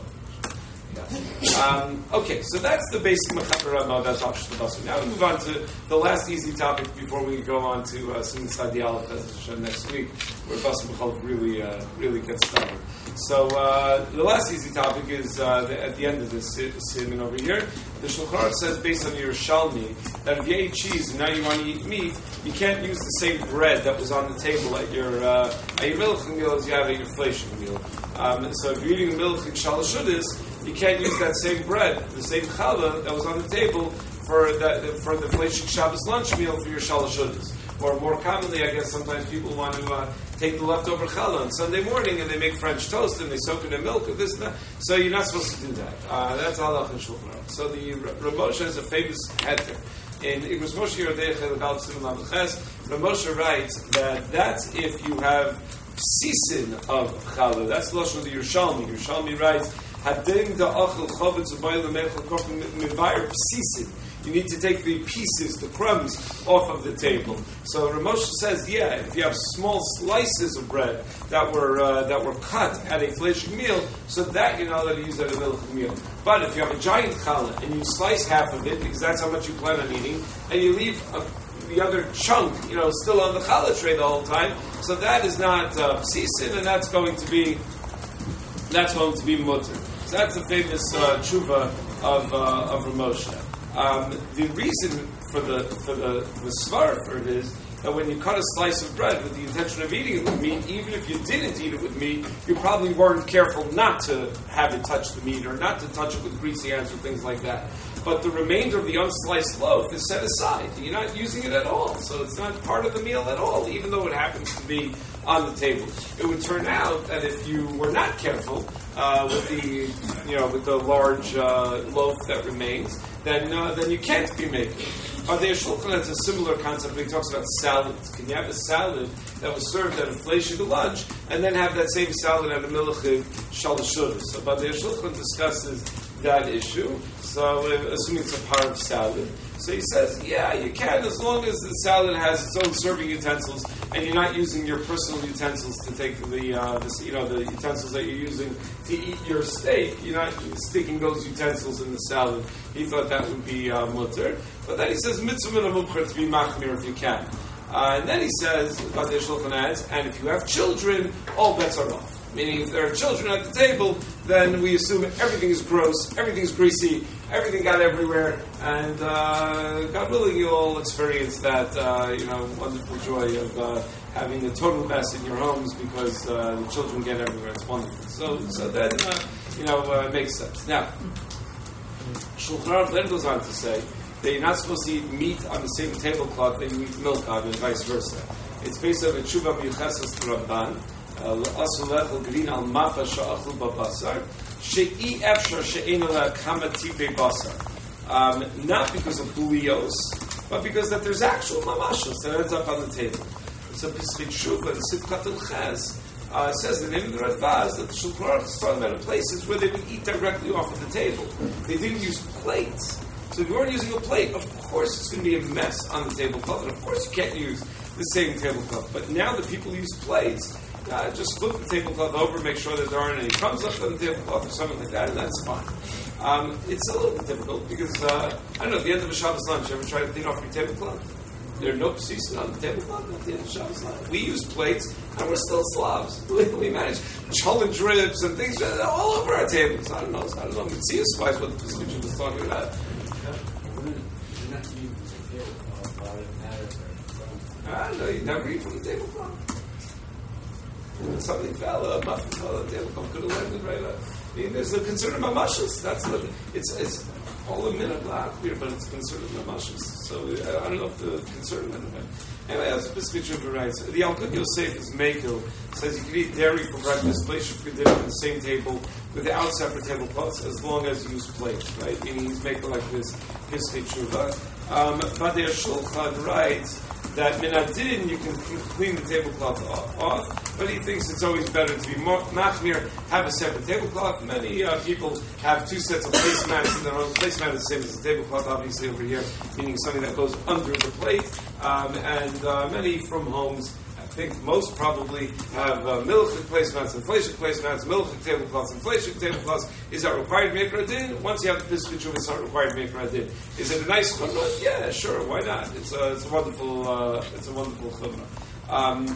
Okay, so that's the basic mechaber about Tafshil Basar. Now we move on to the last easy topic before we go on to Siman Sadi Aleph next week, where Basar B'chol really gets started. So the last easy topic is at the end of this siman over here. The Shulchan Aruch says, based on Yerushalmi, that if you ate cheese and now you want to eat meat, you can't use the same bread that was on the table at your milching meal as you have at your fleishing meal. So if you're eating a milching shalashudas, you can't use that same bread, the same challah that was on the table for the fleishing Shabbos lunch meal for your shalashudas. Or more commonly, I guess sometimes people want to take the leftover challah on Sunday morning and they make French toast and they soak it in milk or this and that. So you're not supposed to do that. That's halach and Shulchan Aruch. So the Rav Moshe has a famous heter. In Igros Moshe Yerdei Chelgal Siman Lamches, Rav Moshe writes that that's if you have psisin of challah. That's the lashon of the Yerushalmi. Yerushalmi writes, Hadim da'achel chavetz u'bayil l'mechel kofim mivayer psisin. You need to take the pieces, the crumbs, off of the table. So Rav Moshe says, yeah, if you have small slices of bread that were cut at a fleishing meal, so that you're not allowed to use at a milching meal. But if you have a giant challah and you slice half of it, because that's how much you plan on eating, and you leave the other chunk, still on the challah tray the whole time, so that is not psisin, and that's going to be mutter. So that's the famous tshuva of Rav Moshe. The reason for the svara for it is that when you cut a slice of bread with the intention of eating it with meat, even if you didn't eat it with meat, you probably weren't careful not to have it touch the meat or not to touch it with greasy hands or things like that. But the remainder of the unsliced loaf is set aside. You're not using it at all, so it's not part of the meal at all, even though it happens to be on the table. It would turn out that if you were not careful with the large loaf that remains, then you can't be making. But the Shulchan has a similar concept when he talks about salads. Can you have a salad that was served at a fleishig lunch and then have that same salad at a milchig shalashudas? So, but the Shulchan discusses that issue. So, assuming it's a part of salad. So he says, yeah, you can, as long as the salad has its own serving utensils, and you're not using your personal utensils to take the utensils that you're using to eat your steak. You're not sticking those utensils in the salad. He thought that would be mutter. But then he says, mitzvah min hamukher to be machmir if you can. And then he says, Bad Shulchan adds, and if you have children, all bets are off. Meaning, if there are children at the table, then we assume everything is gross, everything's greasy, everything got everywhere, and God willing, you'll all experience that, wonderful joy of having a total mess in your homes because the children get everywhere. It's wonderful. So that it makes sense. Now, Shulchan Aruch then goes on to say that you're not supposed to eat meat on the same tablecloth that you eat milk on, and vice versa. It's based on the Tshuva B'Yuchesas Rabban. Green al mapa sha'achlu babasar she'i efshar she'ena la'kama tipei basar. Not because of bulios, but because that there's actual mamashos that ends up on the table. So Pesach Tshuva, the Sivkat al-Chez, says that in the Radbaz that the Shulchan Aruch is talking about in places where they would eat directly off of the table. They didn't use plates. So if you weren't using a plate, of course it's going to be a mess on the tablecloth, and of course you can't use the same tablecloth. But now that people use plates, just flip the tablecloth over, make sure that there aren't any crumbs left on the tablecloth or something like that, and that's fine. It's a little difficult because, I don't know, at the end of a Shabbos lunch, you ever try to clean off your tablecloth? There are no pieces on the tablecloth at the end of Shabbos lunch. We use plates, and we're still Slavs. We manage cholent drips and things all over our tables. I don't know. Mitzias-wise, what the Pesach was talking about. I don't know, you never eat from the tablecloth. Something fell, a muffin fell on the tablecloth, could have landed right up. I mean, there's a concern about mashas. That's what it's all a minute black here, but it's a concern about mashas. So I don't know if the concern about it. Anyway, that's basically true for rights. The Yalkut Yosef is Mekel, says you can eat dairy for breakfast, flesh for dinner on the same table without separate tablecloths as long as you use plates, right? Meaning he's Mekel like this, Hiskei Tshuva. But their Shulchan writes that minadin you can clean the tablecloth off, but he thinks it's always better to be machmir, have a separate tablecloth. Many people have two sets of placemats, and their own placemat is the same as the tablecloth, obviously over here, meaning something that goes under the plate. And many from homes, I think most probably have milchik placemats and fleshik placemats, milchik tablecloths and fleshik tablecloths. Is that required to make radin? Once you have the Pesach Tshuva, it's not required to make radin. Is it a nice chumrah? Yeah, sure, why not? It's a wonderful chumrah.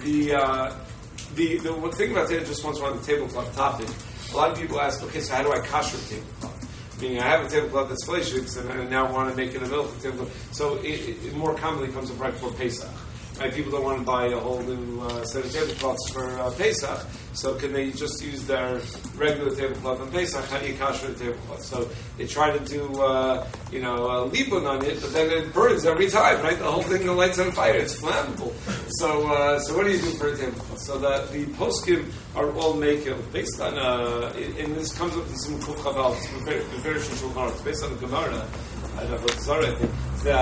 The one thing about it, just once we're on the tablecloth topic, a lot of people ask, okay, so how do I kasher a tablecloth? Meaning I have a tablecloth that's fleshik, and I now want to make it a milchik tablecloth. So it more commonly comes up right before Pesach. Right, people don't want to buy a whole new set of tablecloths for Pesach, so can they just use their regular tablecloth on Pesach? How do you kasher a tablecloth? So they try to do, libun on it, but then it burns every time, right? The whole thing lights on fire. It's flammable. So what do you do for a tablecloth? So the poskim are all makel based on, and this comes up with some kuf chaval. It's based on the Gemara. I don't know, I think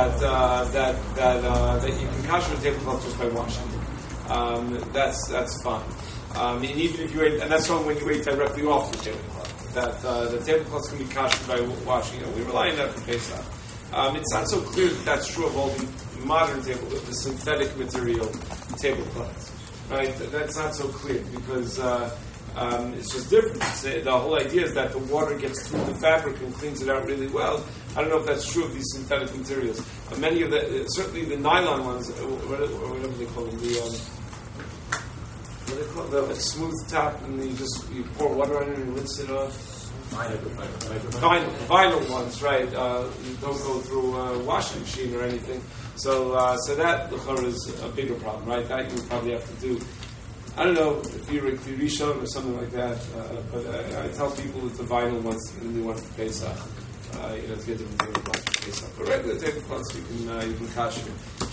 that you can kasher a tablecloth just by washing it. That's fine. And even if you ate, and that's when you ate directly off the tablecloth, that the tablecloths can be kashered by washing it. We rely on that for Pesach. It's not so clear that that's true of all the modern tablecloths, the synthetic material tablecloths, right? That's not so clear because it's just different. The whole idea is that the water gets through the fabric and cleans it out really well. I don't know if that's true of these synthetic materials. Many of certainly the nylon ones, whatever they call them, the like smooth top, and you pour water on it and rinse it off. Vinyl ones, right? You don't go through a washing machine or anything. So that is a bigger problem, right? That you would probably have to do. I don't know if you're a Rishon or something like that, but I tell people that the vinyl ones and the new ones for Pesach, to get different tablecloths for Pesach. But regular tablecloths you can kasher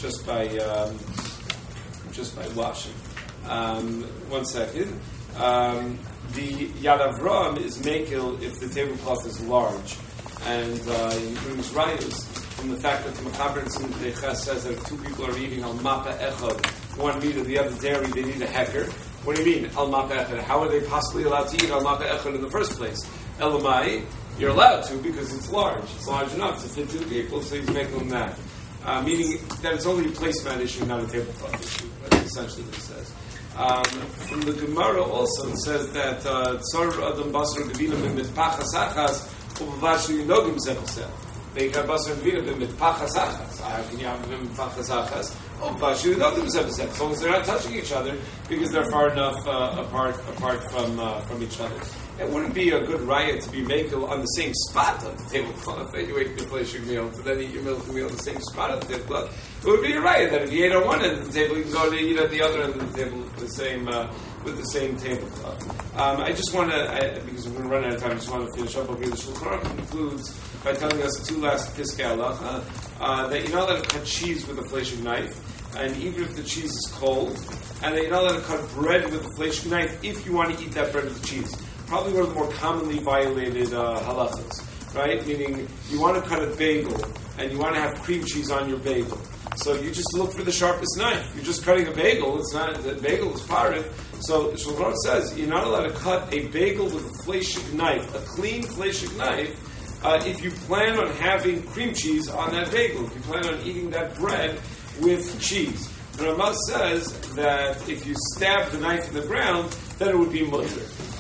just by washing. 1 second. The Yad Avram is mekel if the tablecloth is large, and in Grimm's Rayos, from the fact that the Mechaber and Ches says that if two people are eating al mapa echad, one meat or the other dairy, they need a hecker. What do you mean, al mapa echad? How are they possibly allowed to eat al mapa echad in the first place? Elamai, you're allowed to because it's large. It's large enough to fit two people, so he's making them that. Meaning that it's only a placemat issue, not a tablecloth issue. That's essentially what it says. From the Gemara also it says that Tzar Adam Basar Devina Mitpachas Achas Ubavashu Yinogim Zechosel. They got Basar Devina Mitpachas Achas. How can you have them Mitpachas Achas? Ubavashu Yinogim Zechosel. As long as they're not touching each other because they're far enough apart from each other. It wouldn't be a good riot to be makel on the same spot on the tablecloth that you ate your fleshig meal, to then eat your milk meal on the same spot on the tablecloth. It would be a riot that if you ate on one end of the table, you can go to eat at the other end of the table with the same tablecloth. I just want to, because we're going to run out of time, I just want to finish up over here. The Shulchan Aruch concludes by telling us the two last piskei halacha, that you're not allowed to cut cheese with a fleshig knife, and even if the cheese is cold, and that you're not allowed to cut bread with a fleshig knife if you want to eat that bread with cheese. Probably one of the more commonly violated halachas, right? Meaning you want to cut a bagel and you want to have cream cheese on your bagel. So you just look for the sharpest knife. You're just cutting a bagel. It's not, the bagel is parif. So the Shulchan Aruch says you're not allowed to cut a bagel with a fleshig knife, a clean fleshig knife, if you plan on having cream cheese on that bagel, if you plan on eating that bread with cheese. The Ramah says that if you stab the knife in the ground, then it would be mutter.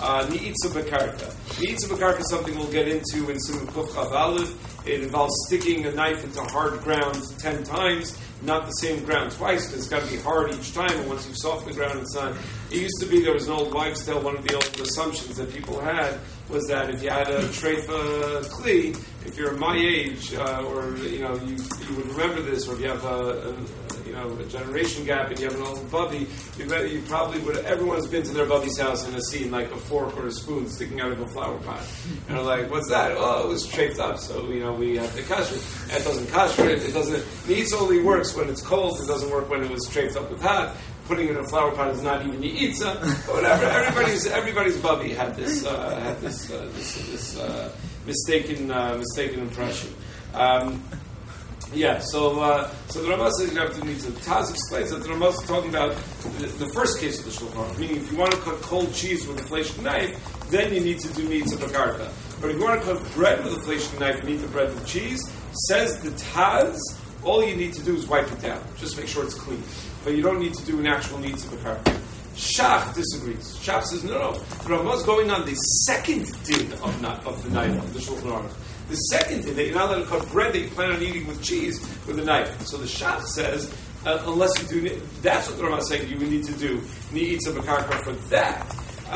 Ni'itza Bekarka. Ni'itza Bekarka is something we'll get into in Siman Kuf Chav Aleph. It involves sticking a knife into hard ground 10 times, not the same ground twice, because it's got to be hard each time, and once you've softened the ground, it's not. It used to be, there was an old wives' tale, one of the old assumptions that people had was that if you had a treifa kli, if you're my age, or you would remember this, or if you have a generation gap and you have an old bubby, you probably would. Everyone's been to their bubby's house and has seen like a fork or a spoon sticking out of a flower pot, and they're like, "What's that?" Oh, it was treifed up, so we have to kasher. It doesn't kasher it. It doesn't. Neitz only works when it's cold. It doesn't work when it was treifed up with hot. Putting it in a flower pot is not even yi'itza, but whatever. Everybody's bubby had this mistaken impression. So the Ramah says you have to need to. Taz explains that the Ramah is talking about the first case of the Shulchan Aruch, meaning if you want to cut cold cheese with a fleshing knife, then you need to do Ni'itza Bekarka. But if you want to cut bread with a fleshing knife, you need the bread with cheese. Says the Taz, all you need to do is wipe it down. Just make sure it's clean. But you don't need to do an actual Ni'itza Bekarka. Shach disagrees. Shach says, no. The Ramah is going on the second din of the knife of the Shulchan Aruch. The second din, that you're not allowed to cut bread that you plan on eating with cheese with a knife. So the Shach says, unless you do, that's what the Ramah is saying you would need to do Ni'itza Bekarka for that.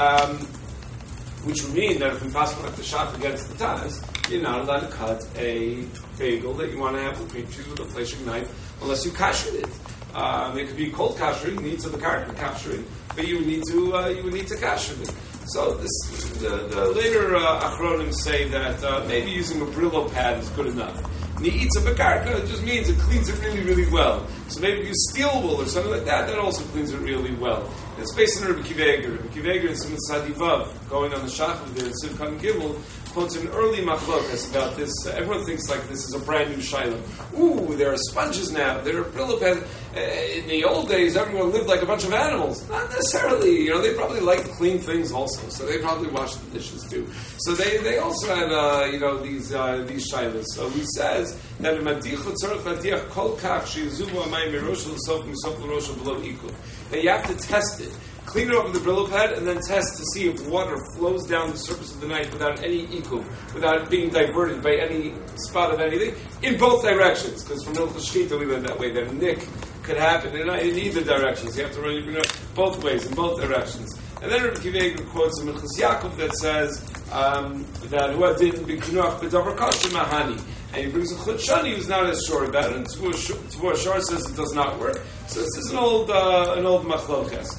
Which would mean that if we pass like the Shach against the Taz, you're not allowed to cut a bagel that you want to have with cream cheese with a fleshing knife unless you kasher it. It could be cold kashering, Ni'itza Bekarka kashering, but you would need to kasher it. So the later Achronim say that maybe using a Brillo pad is good enough. Ni'itza Bekarka just means it cleans it really, really well. So maybe if you steel wool or something like that, that also cleans it really well. It's based on Rabbi Akiva Eiger. Rabbi Akiva Eiger in Siman Sadivav, going on the Shach there in Sivkan Gimel, quotes an early machlokas about this. Everyone thinks like this is a brand new shiloh. Ooh, there are sponges now. There are Brillo pads. In the old days, everyone lived like a bunch of animals. Not necessarily. They probably like to clean things also. So they probably wash the dishes too. So they also had these shilohs. So he says that in Madichot Tzarech Madiach Kol Kach Sheyizubu Amayim Merosh L'Sof Misof L'Rosh Below Ikuv. That you have to test it. Clean it over the Brillo pad and then test to see if water flows down the surface of the knife without any ikuv, without it being diverted by any spot of anything, in both directions. Because from Hilchos Shchita we learned that way, that a nick could happen in either directions. You have to run it both ways, in both directions. And then Rabbi Akiva Eiger quotes a Minchas Yaakov that says that who didn't be knuach b'davar kasher mahani. And he brings a Chut Shani who's not as sure about it, and Tzvua Shar says it does not work. So this is an old machlokas.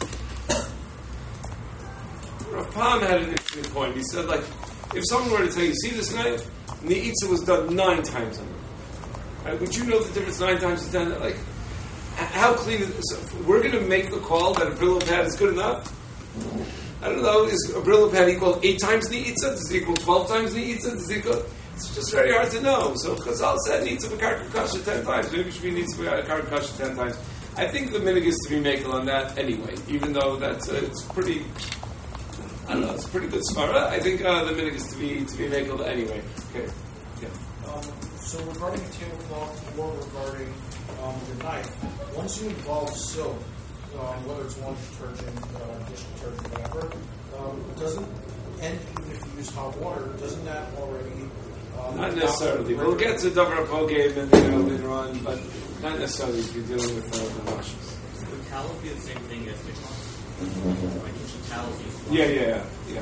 Rav Pam had an interesting point. He said, like, if someone were to tell you, see this knife? Ni'itza was done 9 times on it. Right? Would you know the difference 9 times to 10? Like, how clean is it? So we're going to make the call that a Brillo pad is good enough? I don't know. Is a Brillo pad equal 8 times Ni'itza? Does it equal 12 times Ni'itza? Does it equal... It's just very hard to know. So Chazal said Ni'itza Bekarka Kasha 10 times. Maybe it should be Ni'itza Bekarka Kasha 10 times. I think the minhag is to be makel on that anyway, even though that's it's pretty... I don't know. It's a pretty good svara. I think the minhag is to be makel anyway. Okay. Yeah. So regarding the tablecloth, or regarding the knife, once you involve soap, whether it's laundry detergent, dish detergent, whatever, doesn't, and even if you use hot water, doesn't that already? Not necessarily. We'll get to Davar HaPogeh and later on, but not necessarily if you're dealing with the washes. Would towels be the same thing as kitchen? Like kitchen towels used to Yeah.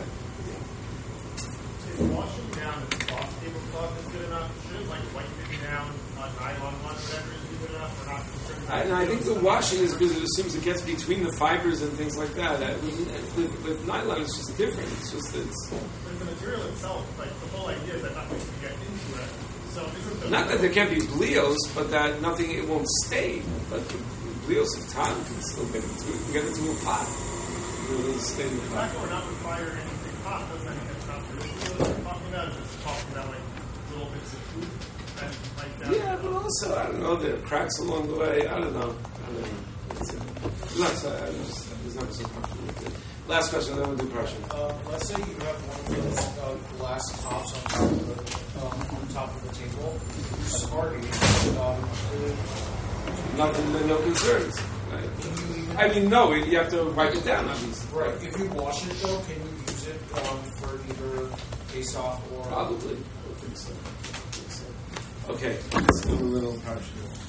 If washing down the cloth tablecloth is good enough, shouldn't like wiping it down on nylon ones, whatever is good enough? We're not concerned. I think the washing is because it assumes it gets between the fibers and things like that. With nylon, it's just different. But the material itself, like the whole idea is that nothing can get into it. So not that there can't be bleos, but that it won't stay. But the bleos of time can still get into it. Get into a pot. It'll stay in the pot. We're not requiring anything hot. Doesn't mean it's not traditional. We're talking about just talking about like little bits of food and like that. Yeah, but also I don't know. There are cracks along the way. I don't know. There's never so comfortable with it. Last question, then we'll do Parsha. Let's say you have one of those glass tops on top of the table. You're starting. Nothing, no concerns. Right? I mean, no, you have to wipe it down, obviously. Right. If you wash it, though, can you use use it for either Pesach or Probably. I would think so. Okay, let's do a little parsha.